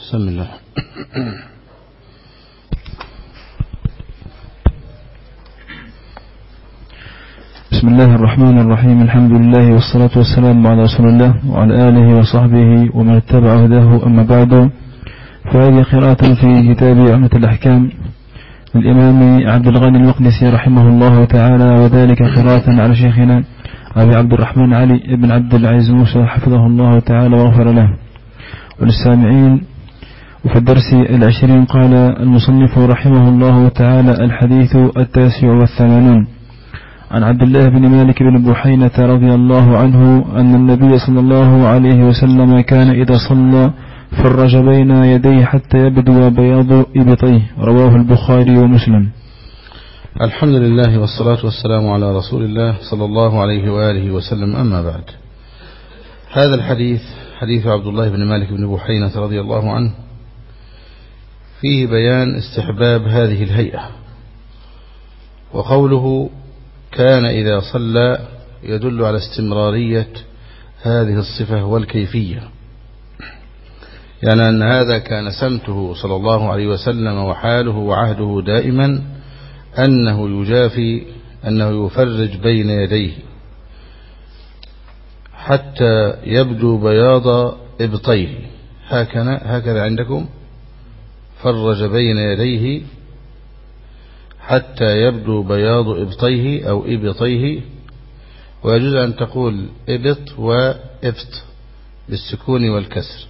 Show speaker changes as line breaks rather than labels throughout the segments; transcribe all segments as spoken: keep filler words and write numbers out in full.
بسم الله.
بسم الله الرحمن الرحيم. الحمد لله والصلاة والسلام على رسول الله وعلى آله وصحبه ومن اتبع هداه. أما بعد، فهذه قراءة في كتاب عمدة الأحكام للإمام عبد الغني المقدسي رحمه الله تعالى، وذلك قراءة على شيخنا أبي عبد الرحمن علي بن عبد العزيز موسى حفظه الله تعالى وغفر له. وللسامعين، وفي الدرس العشرين قال المصنف رحمه الله تعالى: الحديث التاسع والثمانون عن عبد الله بن مالك بن بحينة رضي الله عنه أن النبي صلى الله عليه وسلم كان إذا صلى فرج بين يديه حتى يبدو بياض إبطيه. رواه البخاري ومسلم.
الحمد لله والصلاة والسلام على رسول الله صلى الله عليه وآله وسلم. أما بعد، هذا الحديث حديث عبد الله بن مالك بن بحينة رضي الله عنه فيه بيان استحباب هذه الهيئة، وقوله كان إذا صلى يدل على استمرارية هذه الصفة والكيفية، يعني أن هذا كان سمته صلى الله عليه وسلم وحاله وعهده دائما أنه يجافي أنه يفرج بين يديه حتى يبدو بياض إبطيه. هكذا هكذا عندكم، فرج بين يديه حتى يبدو بياض إبطيه أو إبطيه، ويجوز أن تقول إبط وإبط بالسكون والكسر.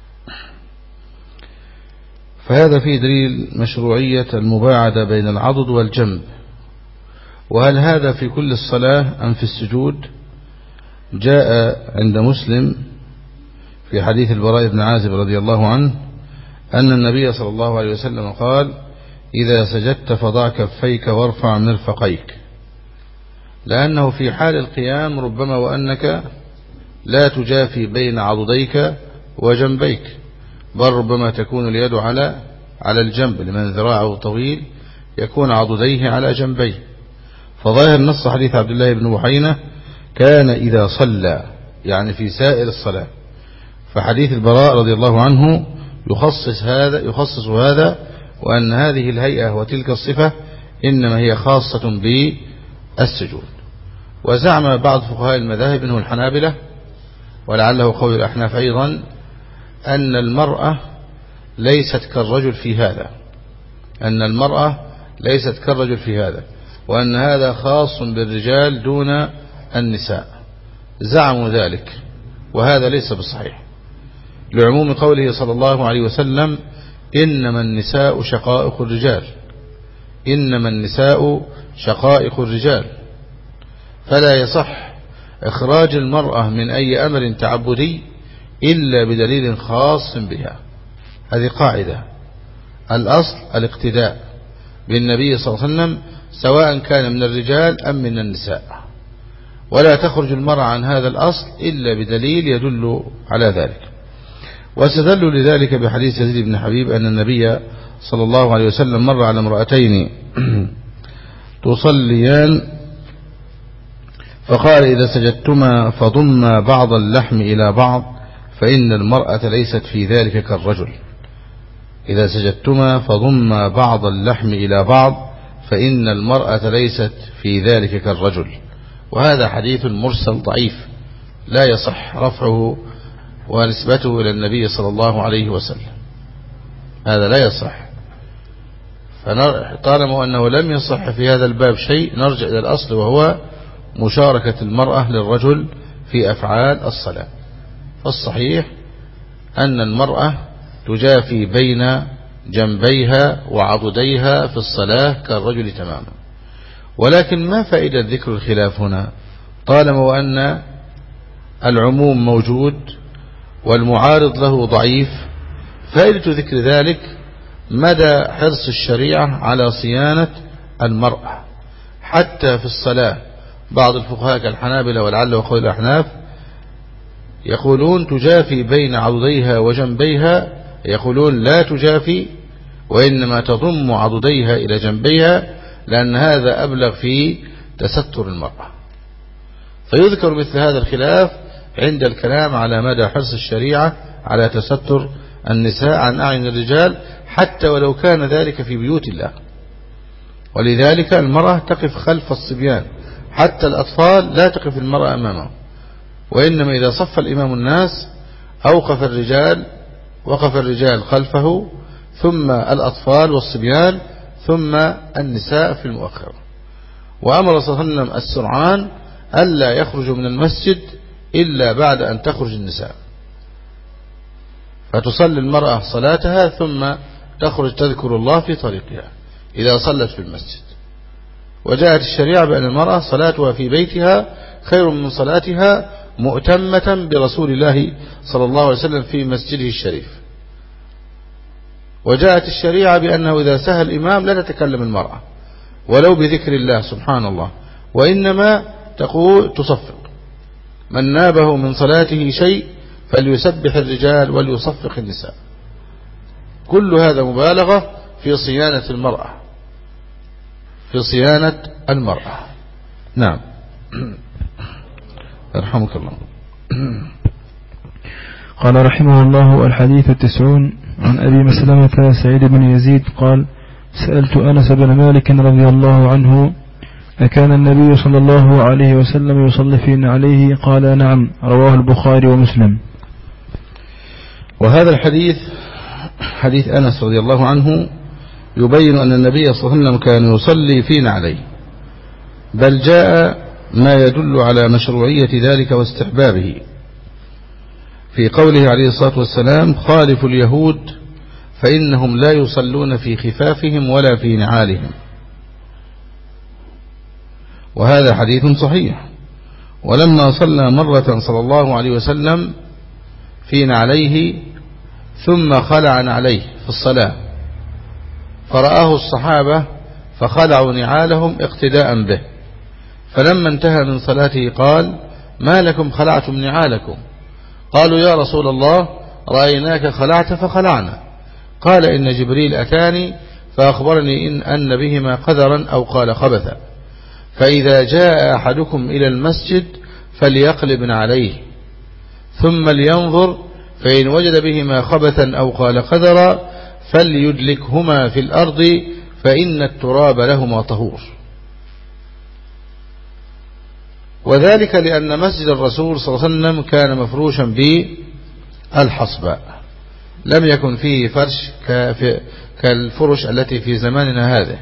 فهذا فيه دليل مشروعية المباعدة بين العضد والجنب. وهل هذا في كل الصلاة أم في السجود؟ جاء عند مسلم في حديث البراء بن عازب رضي الله عنه أن النبي صلى الله عليه وسلم قال: إذا سجدت فضع كفيك وارفع مرفقيك، لأنه في حال القيام ربما وأنك لا تجافي بين عضديك وجنبيك، بل ربما تكون اليد على على الجنب، لمن ذراعه طويل يكون عضديه على جنبيه. فظاهر نص حديث عبد الله بن بحينة كان إذا صلى، يعني في سائر الصلاة. فحديث البراء رضي الله عنه يخصص هذا يخصص هذا وأن هذه الهيئة وتلك الصفة إنما هي خاصة بالسجود. وزعم بعض فقهاء المذاهب منه الحنابلة، ولعله قول الأحناف أيضا، أن المرأة ليست كالرجل في هذا أن المرأة ليست كالرجل في هذا وأن هذا خاص بالرجال دون النساء. زعموا ذلك، وهذا ليس بالصحيح، لعموم قوله صلى الله عليه وسلم: إنما النساء شقائق الرجال إنما النساء شقائق الرجال. فلا يصح إخراج المرأة من أي أمر تعبدي إلا بدليل خاص بها. هذه قاعدة، الأصل الاقتداء بالنبي صلى الله عليه وسلم سواء كان من الرجال أم من النساء، ولا تخرج المرأة عن هذا الأصل إلا بدليل يدل على ذلك. واستدلوا لذلك بحديث يزيد بن حبيب أن النبي صلى الله عليه وسلم مر على امرأتين تصليان فقال: إذا سجدتما فضما بعض اللحم إلى بعض فإن المرأة ليست في ذلك كالرجل إذا سجدتما فضما بعض اللحم إلى بعض فإن المرأة ليست في ذلك كالرجل. وهذا حديث مرسل ضعيف لا يصح رفعه ونسبته إلى النبي صلى الله عليه وسلم، هذا لا يصح. فطالما أنه لم يصح في هذا الباب شيء، نرجع إلى الأصل، وهو مشاركة المرأة للرجل في أفعال الصلاة. فالصحيح أن المرأة تجافي بين جنبيها وعضديها في الصلاة كالرجل تماما. ولكن ما فائدة ذكر الخلاف هنا طالما وأن العموم موجود والمعارض له ضعيف؟ فائدة ذكر ذلك مدى حرص الشريعة على صيانة المرأة حتى في الصلاة. بعض الفقهاء كالحنابلة ولعله قول الأحناف يقولون تجافي بين عضديها وجنبيها، يقولون لا تجافي وإنما تضم عضديها إلى جنبيها، لأن هذا أبلغ في تستر المرأة. فيذكر مثل هذا الخلاف عند الكلام على مدى حرص الشريعة على تستر النساء عن أعين الرجال حتى ولو كان ذلك في بيوت الله. ولذلك المرأة تقف خلف الصبيان، حتى الأطفال لا تقف المرأة أمامه، وإنما إذا صف الإمام الناس أوقف الرجال وقف الرجال خلفه، ثم الأطفال والصبيان، ثم النساء في المؤخرة. وأمر صلى الله عليه وسلم السرعان ألا يخرجوا من المسجد إلا بعد أن تخرج النساء، فتصلي المرأة صلاتها ثم تخرج تذكر الله في طريقها إذا صلت في المسجد. وجاءت الشريعة بأن المرأة صلاتها في بيتها خير من صلاتها مؤتمة برسول الله صلى الله عليه وسلم في مسجده الشريف. وجاءت الشريعة بأنه إذا سهى الإمام لا تتكلم المرأة ولو بذكر الله سبحان الله، وإنما تقول تصفق، من نابه من صلاته شيء فليسبح الرجال وليصفق النساء. كل هذا مبالغة في صيانة المرأة في صيانة المرأة. نعم. يرحمك الله.
قال رحمه الله: الحديث التسعون عن أبي مسلمة سعيد بن يزيد قال: سألت أنس بن مالك رضي الله عنه: أكان النبي صلى الله عليه وسلم يصلي فينا عليه؟ قال: نعم. رواه البخاري ومسلم.
وهذا الحديث حديث أنس رضي الله عنه يبين أن النبي صلى الله عليه وسلم كان يصلي فينا عليه، بل جاء ما يدل على مشروعية ذلك واستحبابه في قوله عليه الصلاة والسلام: خالف اليهود فإنهم لا يصلون في خفافهم ولا في نعالهم. وهذا حديث صحيح. ولما صلى مرة صلى الله عليه وسلم فينا عليه ثم خلع عليه في الصلاة، فرآه الصحابة فخلعوا نعالهم اقتداء به، فلما انتهى من صلاته قال: ما لكم خلعتم نعالكم؟ قالوا: يا رسول الله رأيناك خلعت فخلعنا. قال: إن جبريل أتاني فأخبرني إن أن بهما قذرا أو قال خبثا، فإذا جاء أحدكم إلى المسجد فليقلب عليه ثم لينظر، فإن وجد بهما خبثا أو قال قذرا فليدلكهما في الأرض فإن التراب لهما طهور. وذلك لأن مسجد الرسول صلى الله عليه وسلم كان مفروشا بالحصباء، لم يكن فيه فرش كالفرش التي في زماننا هذا،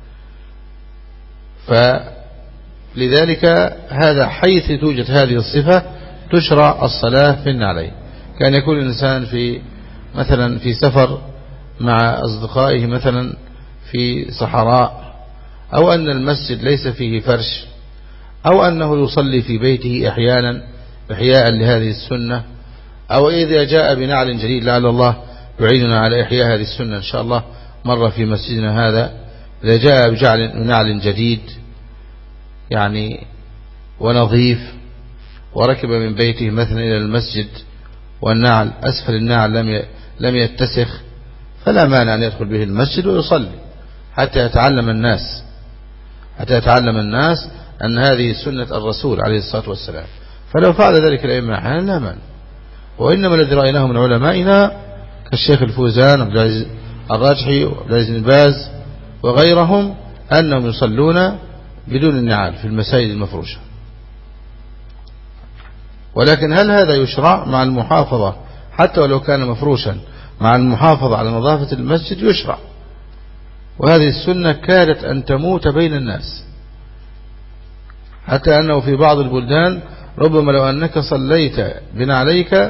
فلذلك هذا حيث توجد هذه الصفة تشرع الصلاة في النعلين. كان يكون الإنسان في مثلا في سفر مع أصدقائه مثلا في صحراء، أو أن المسجد ليس فيه فرش، أو أنه يصلي في بيته أحيانا إحياء لهذه السنة، أو إذا جاء بنعل جديد لعل الله يعيننا على إحياء هذه السنة إن شاء الله مرة في مسجدنا هذا، إذا جاء بنعل جديد يعني ونظيف وركب من بيته مثلا إلى المسجد والنعل أسفل النعل لم لم يتسخ، فلا مانع أن يدخل به المسجد ويصلي حتى يتعلم الناس حتى يتعلم الناس أن هذه سنة الرسول عليه الصلاة والسلام. فلو فعل ذلك الأئمة أحيانا لا مانع. وإنما الذي رأيناه من علمائنا كالشيخ الفوزان وعبد العزيز الراجحي وعبد العزيز بن باز وغيرهم أنهم يصلون بدون النعال في المساجد المفروشة. ولكن هل هذا يشرع مع المحافظة حتى ولو كان مفروشا مع المحافظة على نظافة المسجد؟ يشرع. وهذه السنة كادت أن تموت بين الناس، حتى أنه في بعض البلدان ربما لو أنك صليت بنعليك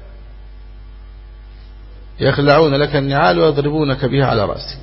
يخلعون لك النعال ويضربونك بها على رأسك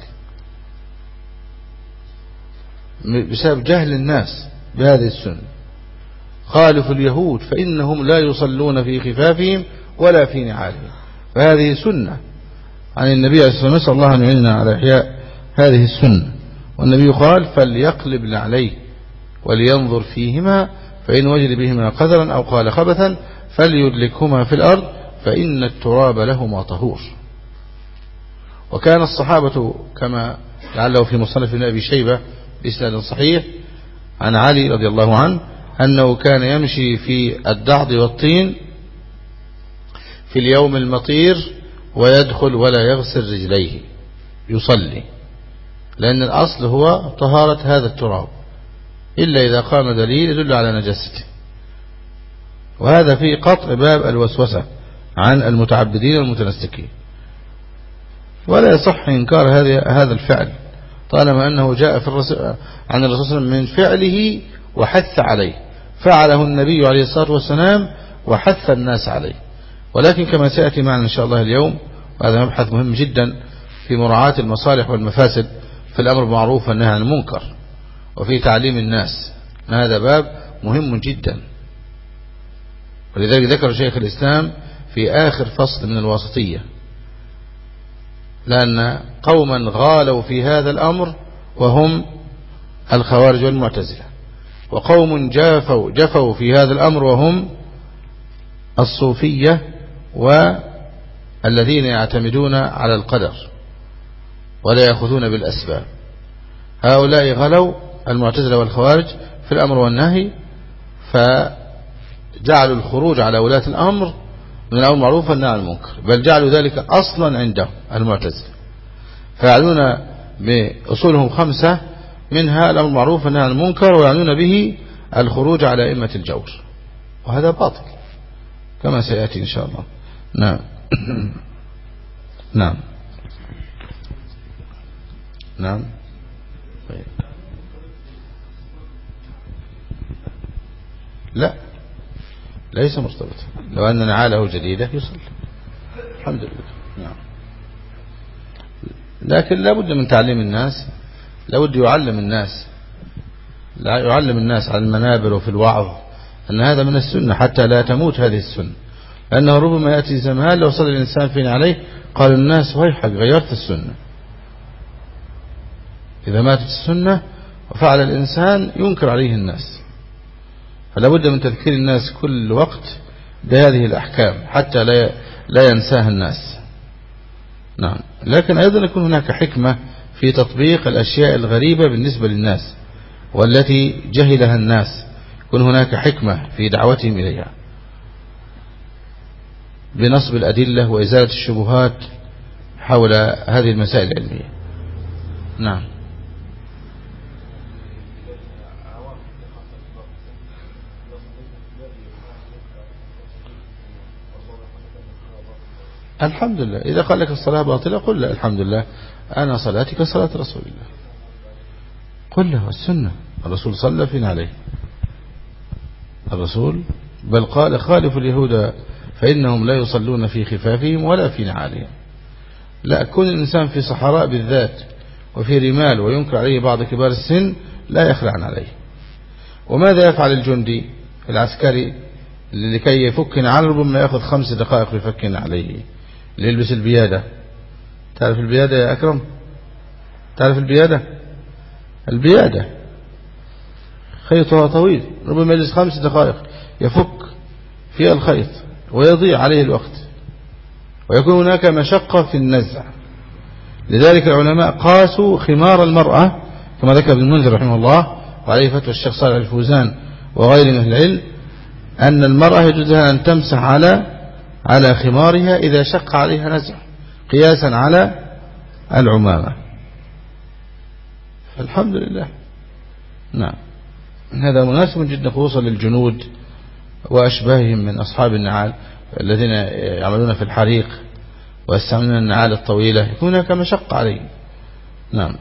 بسبب جهل الناس بهذه السنة. خالف اليهود فإنهم لا يصلون في خفافهم ولا في نعالهم، فهذه سنة عن النبي عليه الصلاة والسلام. نسأل الله أن يعيننا على إحياء هذه السنة. والنبي قال: فليقلب عليه ولينظر فيهما فإن وجد بهما قذرا أو قال خبثا فليدلكهما في الأرض فإن التراب لهما طهور. وكان الصحابة كما لعله في مصنف ابن أبي شيبة بإسناد صحيح عن علي رضي الله عنه أنه كان يمشي في الدعض والطين في اليوم المطير ويدخل ولا يغسل رجليه يصلي، لأن الأصل هو طهارة هذا التراب إلا إذا قام دليل يدل على نجاسته. وهذا في قطع باب الوسوسة عن المتعبدين والمتنسكين، ولا يصح إنكار هذا الفعل طالما أنه جاء في الرسول عن الرسول صلى الله عليه وسلم من فعله وحث عليه، فعله النبي عليه الصلاة والسلام وحث الناس عليه. ولكن كما سيأتي معنا إن شاء الله اليوم، وهذا مبحث مهم جدا في مراعاة المصالح والمفاسد في الأمر بالمعروف والنهي عن المنكر وفي تعليم الناس، هذا باب مهم جدا. ولذلك ذكر شيخ الإسلام في آخر فصل من الواسطية، لأن قوما غالوا في هذا الأمر وهم الخوارج والمعتزلة، وقوم جافوا, جفوا في هذا الأمر وهم الصوفية والذين يعتمدون على القدر ولا يأخذون بالأسباب. هؤلاء غلوا المعتزلة والخوارج في الأمر والنهي، فجعلوا الخروج على ولاة الأمر من الأمر المعروف والنهي عن المنكر، بل جعلوا ذلك أصلا عندهم المعتزلة، فيعنون بأصولهم خمسة منها الأمر المعروف والنهي عن المنكر، ويعنون به الخروج على أئمة الجور، وهذا باطل كما سيأتي إن شاء الله. نعم. نعم نعم لا، ليس مرتبطا. لو أن نعاله جديدة يصلي الحمد لله. نعم. لكن لا بد من تعليم الناس، لا بد يعلم الناس، لا يعلم الناس على المنابر وفي الوعظ أن هذا من السنة حتى لا تموت هذه السنة، لأنه ربما يأتي زمان لو صلى الإنسان فينا عليه قال الناس ويحك غيرت السنة. إذا ماتت السنة وفعل الإنسان ينكر عليه الناس، فلا بد من تذكير الناس كل وقت بهذه الأحكام حتى لا لا ينساها الناس. نعم. لكن أيضا يكون هناك حكمة في تطبيق الأشياء الغريبة بالنسبة للناس والتي جهلها الناس، يكون هناك حكمة في دعوتهم إليها بنصب الأدلة وإزالة الشبهات حول هذه المسائل العلمية. نعم. الحمد لله. إذا قال لك الصلاة باطلة قل له الحمد لله أنا صلاتي كصلاة رسول الله، قل له السنة الرسول صلى فينا عليه الرسول، بل قال خالف اليهود فإنهم لا يصلون في خفافهم ولا في نعالهم. لا، كون الإنسان في صحراء بالذات وفي رمال وينكر عليه بعض كبار السن لا يخلع عليه. وماذا يفعل الجندي العسكري لكي يفك نعال؟ ربما يأخذ خمس دقائق لفك عليه، ليلبس البيادة. تعرف البيادة يا أكرم؟ تعرف البيادة؟ البيادة خيطها طويل، ربما يجلس خمس دقائق يفك في الخيط ويضيع عليه الوقت، ويكون هناك مشقة في النزع. لذلك العلماء قاسوا خمار المرأة كما ذكر ابن المنذر رحمه الله وعليه فتوى الشيخ صالح الفوزان وغير من أهل العلم، أن المرأة يجوز لها أن تمسح على على خمارها إذا شق عليها نزع، قياسا على العمامة. فالحمد لله. نعم. هذا مناسب جدا خصوصا للجنود وأشباههم من أصحاب النعال الذين يعملون في الحريق ويستعملون النعال الطويلة، يكون هناك مشقة عليه. نعم.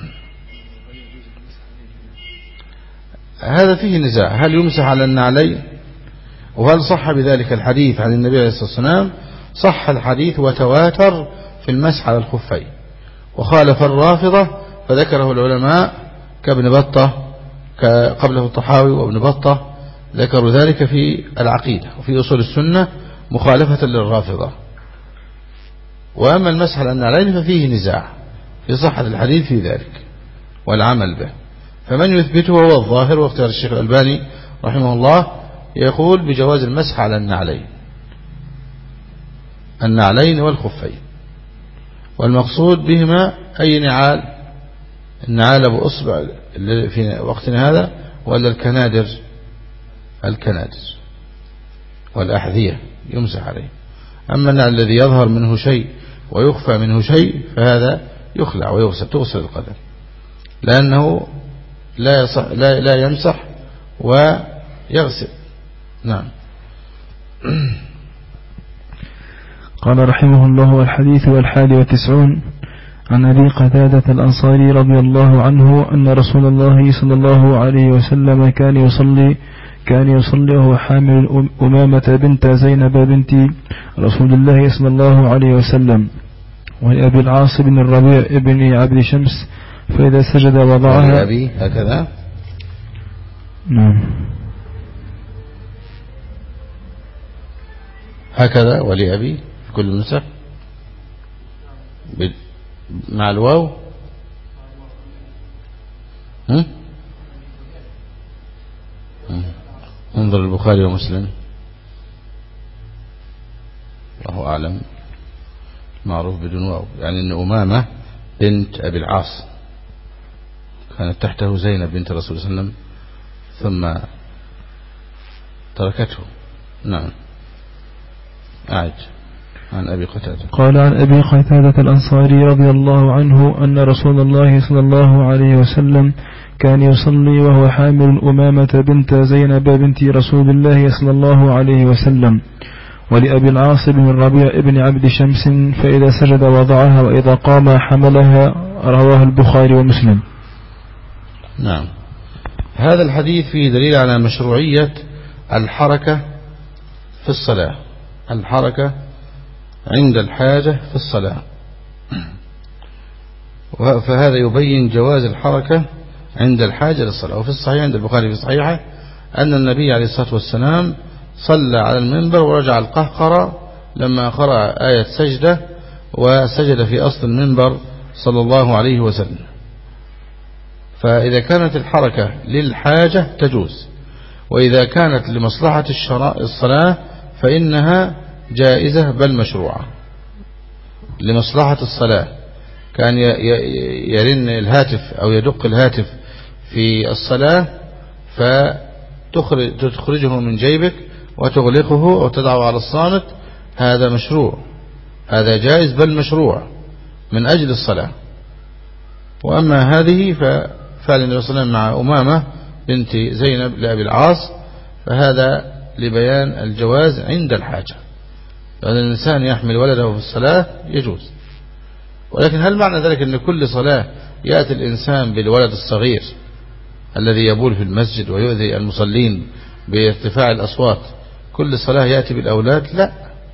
هذا فيه نزاع، هل يمسح على النعلين؟ وهل صح بذلك الحديث عن النبي عليه الصلاة والسلام؟ صح الحديث وتواتر في المسح على الخفين، وخالف الرافضة فذكره العلماء كابن بطة قبله الطحاوي وابن بطة، ذكروا ذلك في العقيدة وفي أصول السنة مخالفة للرافضة. وأما المسح على النعلين ففيه نزاع في صحة الحديث في ذلك والعمل به، فمن يثبته هو الظاهر، واختيار الشيخ الألباني رحمه الله يقول بجواز المسح على النعلين النعلين والخفين، والمقصود بهما أي نعال؟ النعال أبو أصبع في وقتنا هذا، ولا الكنادر؟ الكنادر والأحذية يمسح عليه. أما الذي يظهر منه شيء ويخفى منه شيء فهذا يخلع ويغسل تغسل القدم، لأنه لا يصح لا, لا يمسح ويغسل. نعم.
قال رحمه الله: الحديث والحادي والتسعون عن أبي قتادة الأنصاري رضي الله عنه أن رسول الله صلى الله عليه وسلم كان يصلي كان يصلي وهو حامل أمامة بنت زينب بنت رسول الله صلى الله عليه وسلم، ولأبي العاص بن الربيع بن عبد شمس، فإذا سجد وضعها
أبي هكذا.
نعم
هكذا ولأبي في كل نسخ مع الواو. هم؟ انظر البخاري ومسلم، الله أعلم، معروف بدون واو، يعني أن أمامة بنت أبي العاص كانت تحته زينب بنت رسول الله صلى الله عليه وسلم ثم تركته. نعم. أعد عن أبي قتادة.
قال عن أبي قتادة الأنصاري رضي الله عنه أن رسول الله صلى الله عليه وسلم كان يصلي وهو حامل أمامة بنت زينب بنت رسول الله صلى الله عليه وسلم، ولأبي العاص بن الربيع بن عبد شمس، فإذا سجد وضعها وإذا قام حملها. رواه البخاري ومسلم.
نعم. هذا الحديث فيه دليل على مشروعية الحركة في الصلاة، الحركة عند الحاجة في الصلاة، فهذا يبين جواز الحركة عند الحاجة للصلاة. وفي الصحيح عند البخاري في صحيحه أن النبي عليه الصلاة والسلام صلى على المنبر ورجع القهقرة لما قرأ آية سجدة وسجد في أصل المنبر صلى الله عليه وسلم. فإذا كانت الحركة للحاجة تجوز، وإذا كانت لمصلحة الصلاة فإنها جائزة بل مشروعة. لمصلحة الصلاة كان يرن الهاتف أو يدق الهاتف في الصلاة فتخرجه من جيبك وتغلقه أو تضعه على الصامت، هذا مشروع، هذا جائز بل مشروع من أجل الصلاة. وأما هذه ففعل النبي صلى الله عليه وسلم مع أمامة بنت زينب لأبي العاص، فهذا لبيان الجواز عند الحاجة، لأن الإنسان يحمل ولده في الصلاة يجوز. ولكن هل معنى ذلك أن كل صلاة يأتي الإنسان بالولد الصغير الذي يبول في المسجد ويؤذي المصلين بارتفاع الأصوات، كل صلاة يأتي بالأولاد؟ لا،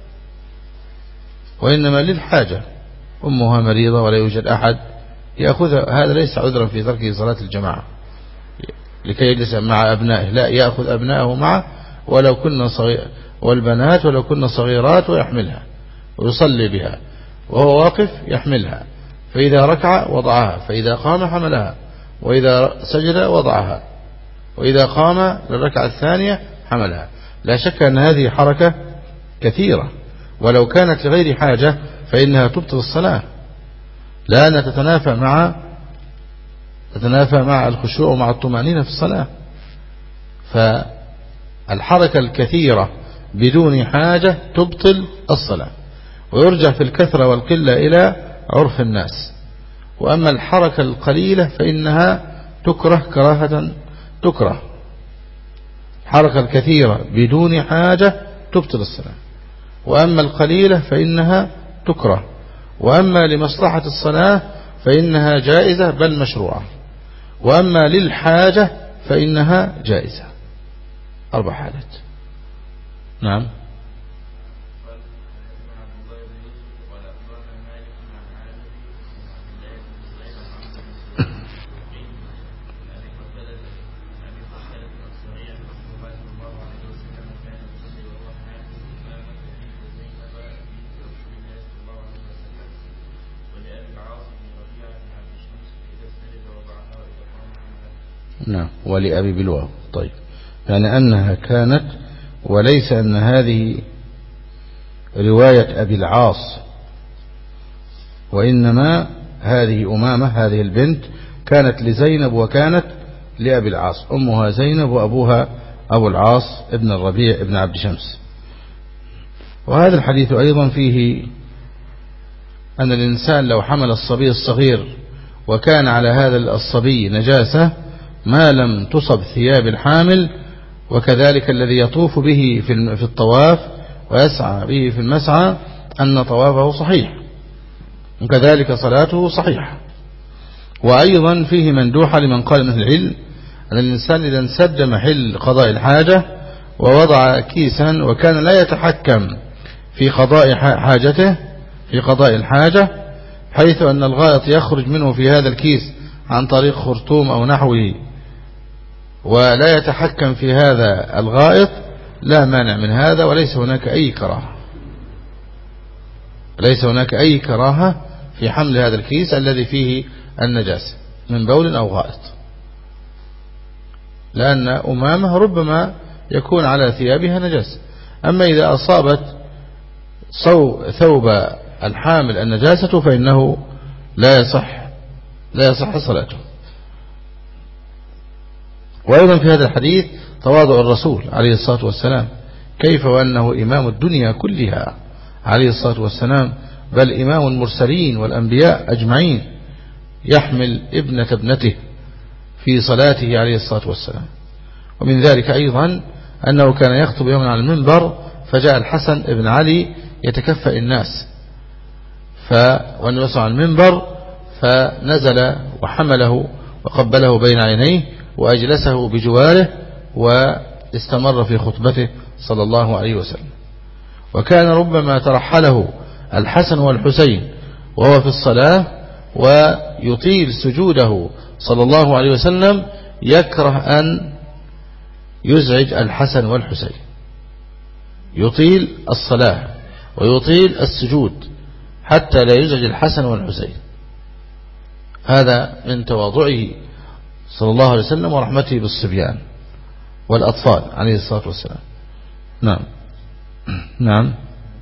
وإنما للحاجة، أمها مريضة ولا يوجد أحد يأخذها، هذا ليس عذرا في ترك صلاة الجماعة لكي يجلس مع أبنائه، لا، يأخذ أبنائه معه ولو كنا صغير، والبنات ولو كنا صغيرات، ويحملها ويصلي بها وهو واقف يحملها، فإذا ركع وضعها، فإذا قام حملها، وإذا سجد وضعها، وإذا قام للركعة الثانية حملها. لا شك أن هذه حركة كثيرة، ولو كانت لغير حاجة فإنها تبطل الصلاة، لأنها تتنافى مع تتنافى مع الخشوع ومع الطمأنينة في الصلاة. فالحركة الكثيرة بدون حاجة تبطل الصلاة، ويرجع في الكثرة والقلة إلى عرف الناس. وأما الحركة القليلة فإنها تكره كراهة تكره. الحركة الكثيرة بدون حاجة تبطل الصلاة، وأما القليلة فإنها تكره، وأما لمصلحة الصلاة فإنها جائزة بل مشروعة، وأما للحاجة فإنها جائزة. أربع حالات. نعم. نعم. ولأبي بالواو. طيب، يعني أنها كانت، وليس أن هذه رواية أبي العاص، وإنما هذه أمامة هذه البنت كانت لزينب وكانت لأبي العاص، أمها زينب وأبوها أبو العاص ابن الربيع ابن عبد شمس. وهذا الحديث أيضا فيه أن الإنسان لو حمل الصبي الصغير وكان على هذا الصبي نجاسة ما لم تصب ثياب الحامل، وكذلك الذي يطوف به في الطواف ويسعى به في المسعى أن طوافه صحيح، وكذلك صلاته صحيحة. وأيضا فيه مندوحة لمن قال من العلم أن الإنسان إذا انسد محل قضاء الحاجة ووضع كيسا وكان لا يتحكم في قضاء حاجته في قضاء الحاجة، حيث أن الغائط يخرج منه في هذا الكيس عن طريق خرطوم أو نحوه ولا يتحكم في هذا الغائط، لا مانع من هذا، وليس هناك أي كراهة ليس هناك أي كراهة في حمل هذا الكيس الذي فيه النجاسة من بول أو غائط، لأن أمامه ربما يكون على ثيابها نجاسة. أما إذا أصابت ثوب الحامل النجاسة فإنه لا يصح لا يصح صلاته. وأيضا في هذا الحديث تواضع الرسول عليه الصلاة والسلام، كيف وأنه إمام الدنيا كلها عليه الصلاة والسلام، بل إمام المرسلين والأنبياء أجمعين، يحمل ابنة ابنته في صلاته عليه الصلاة والسلام. ومن ذلك أيضا أنه كان يخطب يوما على المنبر فجاء الحسن ابن علي يتكفأ الناس، فالنبي صلى الله عليه المنبر فنزل وحمله وقبله بين عينيه وأجلسه بجواره واستمر في خطبته صلى الله عليه وسلم. وكان ربما ترحله الحسن والحسين وهو في الصلاة ويطيل سجوده صلى الله عليه وسلم، يكره أن يزعج الحسن والحسين، يطيل الصلاة ويطيل السجود حتى لا يزعج الحسن والحسين. هذا من تواضعه صلى الله عليه وسلم ورحمته بالصبيان والأطفال عليه الصلاة والسلام. نعم نعم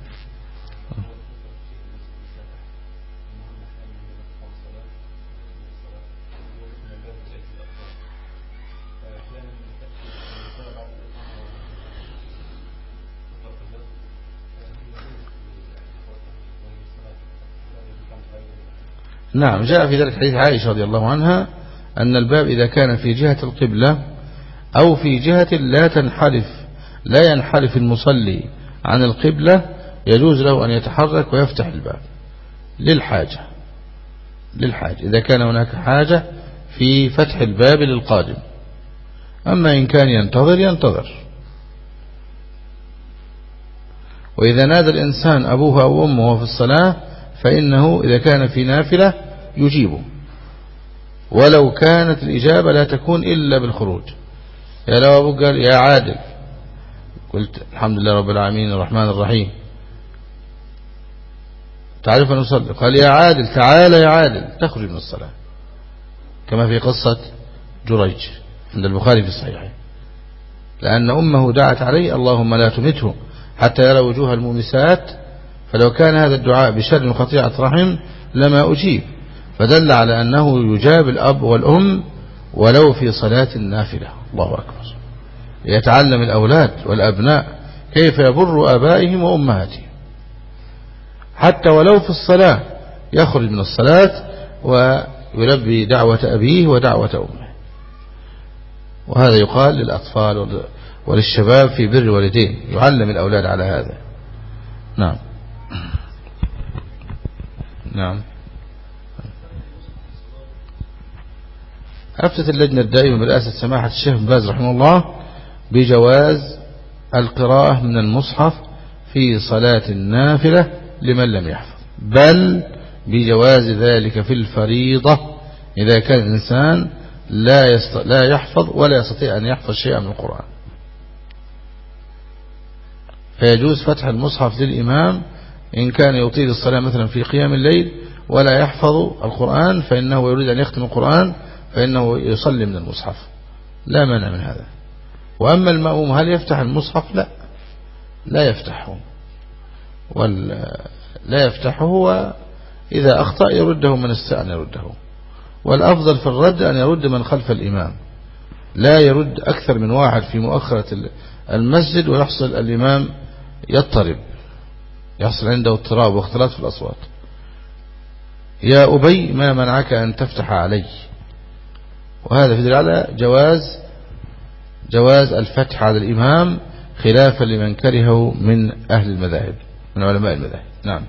نعم جاء في ذلك حديث عائشة رضي الله عنها أن الباب إذا كان في جهة القبلة أو في جهة لا تنحرف لا ينحرف المصلي عن القبلة يجوز له أن يتحرك ويفتح الباب للحاجة للحاجة إذا كان هناك حاجة في فتح الباب للقادم. أما إن كان ينتظر ينتظر. وإذا نادى الإنسان أبوه أو أمه في الصلاة فإنه إذا كان في نافلة يجيبه، ولو كانت الإجابة لا تكون إلا بالخروج. يا لو أبوك قال يا عادل، قلت الحمد لله رب العالمين الرحمن الرحيم، تعرف أن أصلي، قال يا عادل تعال يا عادل، تخرج من الصلاة، كما في قصة جريج عند البخاري في الصحيح، لأن أمه دعت عليه اللهم لا تمته حتى يرى وجوه المومسات، فلو كان هذا الدعاء بشر قطيعة رحم لما أجيب، فدل على أنه يجاب الأب والأم ولو في صلاة النافلة. الله أكبر. يتعلم الأولاد والأبناء كيف يبر آبائهم وأمهاتهم، حتى ولو في الصلاة يخرج من الصلاة ويلبي دعوة أبيه ودعوة أمه. وهذا يقال للأطفال وللشباب في بر والدين، يعلم الأولاد على هذا. نعم نعم أفتت اللجنة الدائمة برئاسة سماحة الشيخ بن باز رحمه الله بجواز القراءة من المصحف في صلاة النافلة لمن لم يحفظ، بل بجواز ذلك في الفريضة إذا كان الإنسان لا يست... لا يحفظ ولا يستطيع أن يحفظ شيئا من القرآن، فيجوز فتح المصحف للإمام إن كان يطيل الصلاة مثلا في قيام الليل ولا يحفظ القرآن، فإنه يريد أن يختم القرآن فإنه يصلي من المصحف، لا مانع من هذا. وأما المأموم هل يفتح المصحف؟ لا لا يفتحه، ولا لا يفتحه، وإذا أخطأ يرده من استطاع أن يرده، والأفضل في الرد أن يرد من خلف الإمام، لا يرد أكثر من واحد في مؤخرة المسجد ويحصل الإمام يضطرب. يحصل عنده اضطراب واختلاط في الأصوات. يا أبي ما منعك أن تفتح علي. وهذا في دليل على جواز جواز الفتح على الإمام خلافا لمن كرهه من أهل المذاهب من علماء المذاهب. نعم.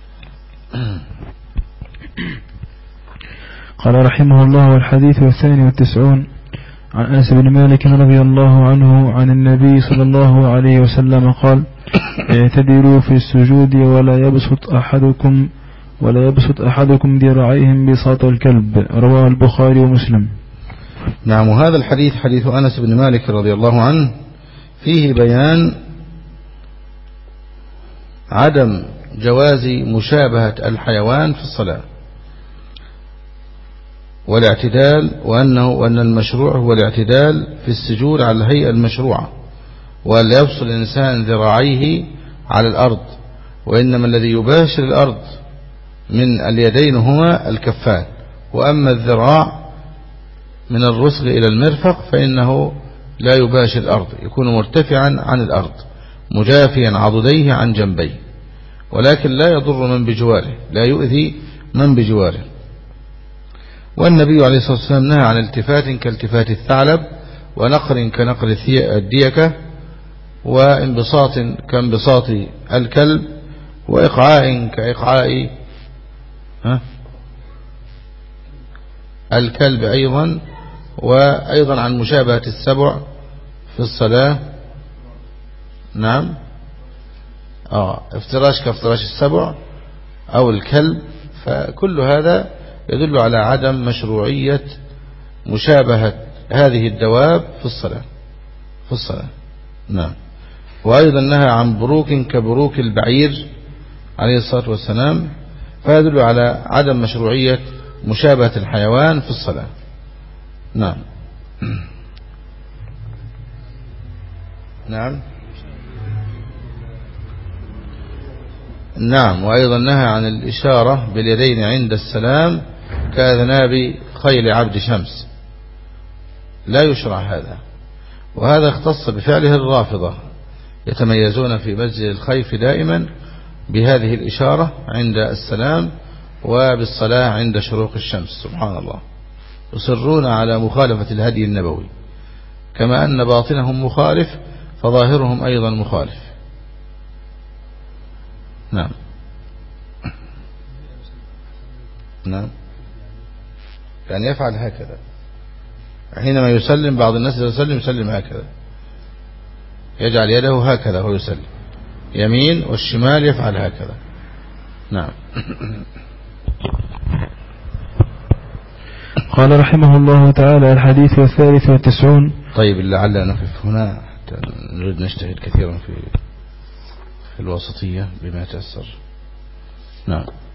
قال رحمه الله: الحديث الثاني والتسعون عن أنس بن مالك رضي الله عنه عن النبي صلى الله عليه وسلم قال: اعتدلوا في السجود ولا يبسط أحدكم ولا يبسط أحدكم ذراعيه بساط الكلب. رواه البخاري ومسلم.
نعم. وهذا الحديث حديث أنس بن مالك رضي الله عنه فيه بيان عدم جواز مشابهة الحيوان في الصلاة والاعتدال، وأنه وأن المشروع هو الاعتدال في السجود على الهيئة المشروعة، وأن لا يبسط الإنسان ذراعيه على الأرض، وإنما الذي يباشر الأرض من اليدين هما الكفان، وأما الذراع من الرسغ إلى المرفق فإنه لا يباشر الأرض، يكون مرتفعا عن الأرض مجافيا عضديه عن جنبيه، ولكن لا يضر من بجواره، لا يؤذي من بجواره. والنبي عليه الصلاة والسلام نهى عن التفات كالتفات الثعلب، ونقر كنقر الديكة، وانبساط كانبساط الكلب، وإقعاء كإقعاء الكلب أيضا، وأيضا عن مشابهة السبع في الصلاة. نعم. آه افتراش كافتراش السبع أو الكلب. فكل هذا يدل على عدم مشروعية مشابهة هذه الدواب في الصلاة في الصلاة. نعم. وأيضا نهى عن بروك كبروك البعير عليه الصلاة والسلام، فيدل على عدم مشروعية مشابهة الحيوان في الصلاة. نعم. نعم. نعم. وأيضا نهى عن الإشارة باليدين عند السلام كأذناب خيل عبد شمس، لا يشرع هذا. وهذا اختص بفعله الرافضة، يتميزون في مسجد الخيف دائما بهذه الإشارة عند السلام وبالصلاة عند شروق الشمس. سبحان الله، يصرون على مخالفة الهدي النبوي، كما أن باطنهم مخالف فظاهرهم أيضا مخالف. نعم. نعم. يعني يفعل هكذا حينما يسلم. بعض الناس إذا يسلم يسلم هكذا، يجعل يده هكذا وهو يسلم يمين، والشمال يفعل هكذا. نعم.
قال رحمه الله تعالى: الحديث الثالث والتسعون.
طيب، لعل نقف هنا حتى نريد نجتهد كثيرا في في الوسطية بما تأثر. نعم.